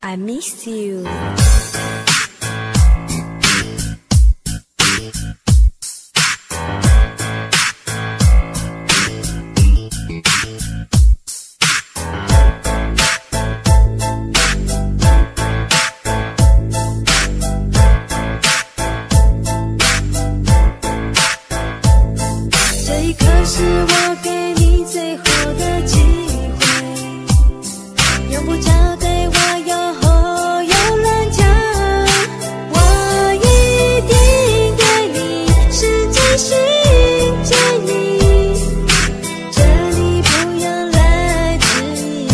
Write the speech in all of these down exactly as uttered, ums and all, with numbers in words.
I miss you。 这一刻是我给你最后的机会，用不着对我有后有乱讲，我一定对你是真心真意，这里不用来质疑，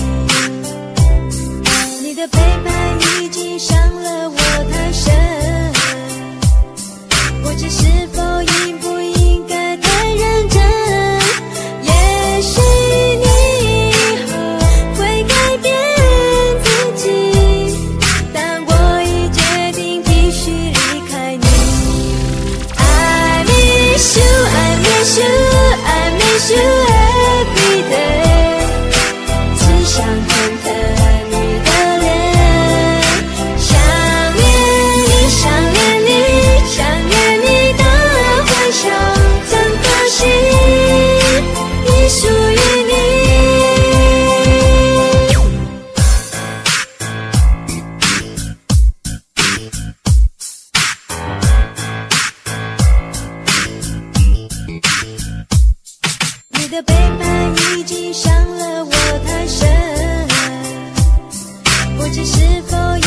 你的背叛已经伤了我太深，我只是否应不应该太认真，也许你以后会改变自己，但我已决定必须离开你。 I miss you, I miss you, I miss you every day， 只想看看你的脸，想念你，想念你，想念你的微笑，怎可惜已属于你。你的背叛已经伤了我太深，不知是否